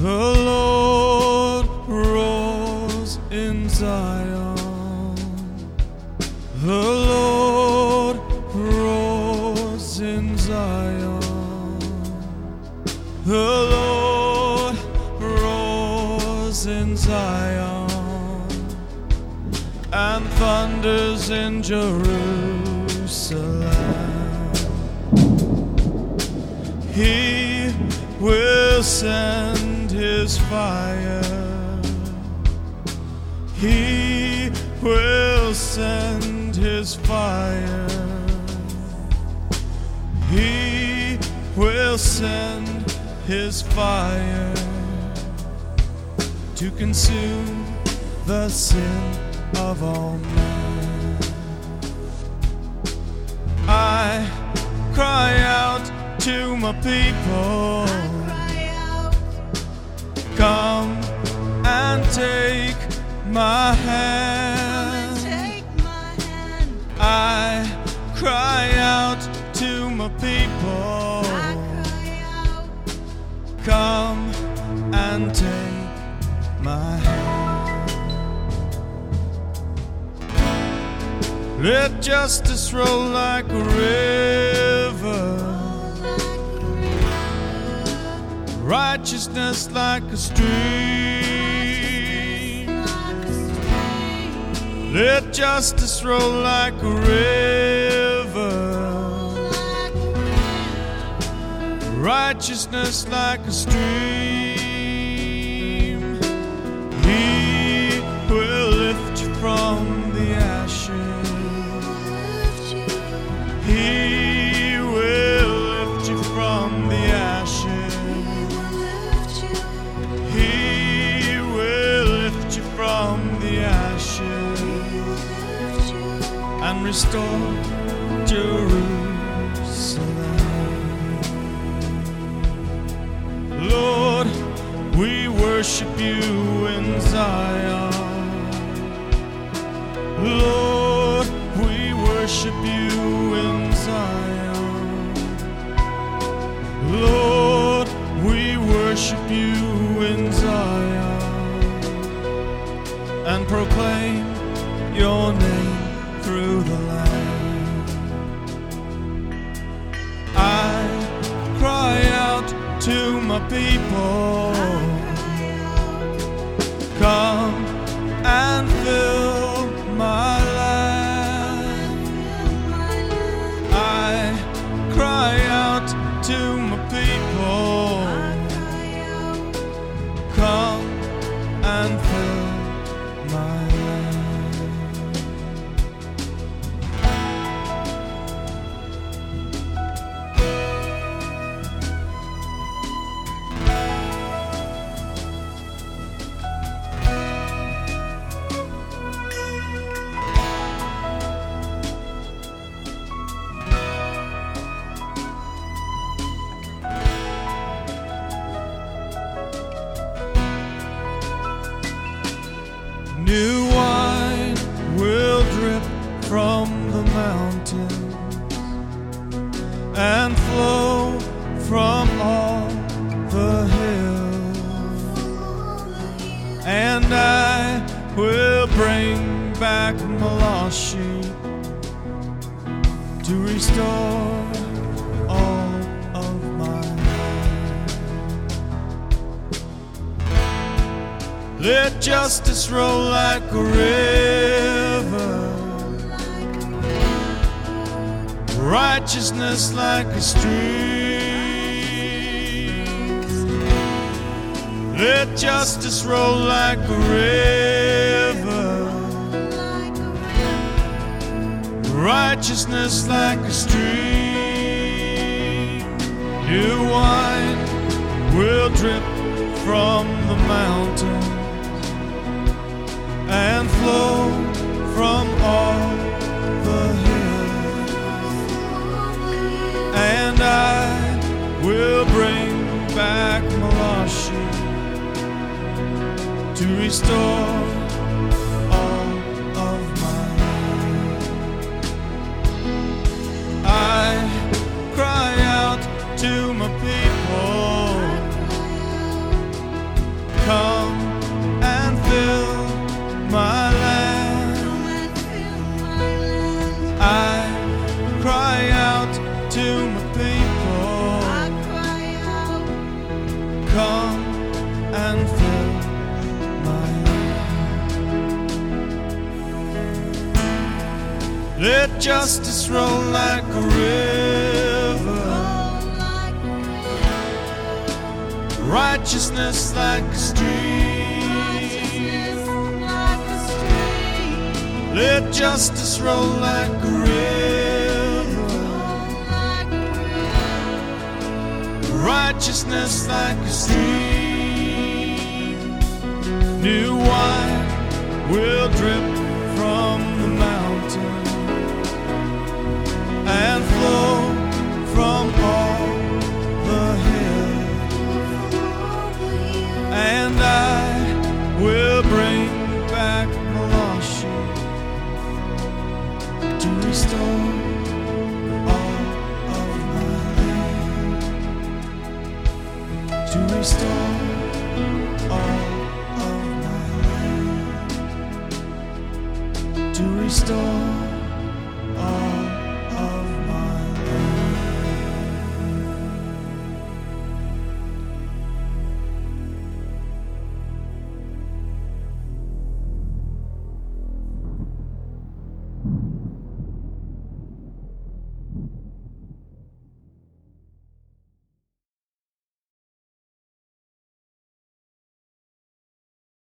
The Lord roars in Zion. The Lord roars in Zion. The Lord roars in Zion and thunders in Jerusalem. He will send his fire. He will send his fire. He will send his fire to consume the sin of all men. I cry out to my people, come and take my hand. I cry out to my people, come and take my hand. Let justice roll like a river, righteousness like a stream. Let justice roll like a river, righteousness like a stream. He will lift you from the ashes. He will lift you from the ashes. He will lift you from the ashes and restore Jerusalem. Lord, we worship you in Zion. Lord, we worship you in Zion. Lord, we worship you in Zion and proclaim your name through the land. I cry out to my people, come and fill my land. I cry out to my people, come and fill my land. New wine will drip from the mountains and flow from all the hills, and I will bring back my lost sheep to restore all of my land. Let justice roll like a river, righteousness like a stream. Let justice roll like a river, righteousness like a stream. New wine will drip from the mountains and flow from all the hills, and I will bring back my lost sheep to restore all of my land. I cry out to my people, Let justice roll like a river, righteousness like a stream. Let justice roll like a river, righteousness like a stream. New wine will drip from the mountain and flow from all the hills, and I will bring back Malachi to restore all of my land, to restore all of my land, to restore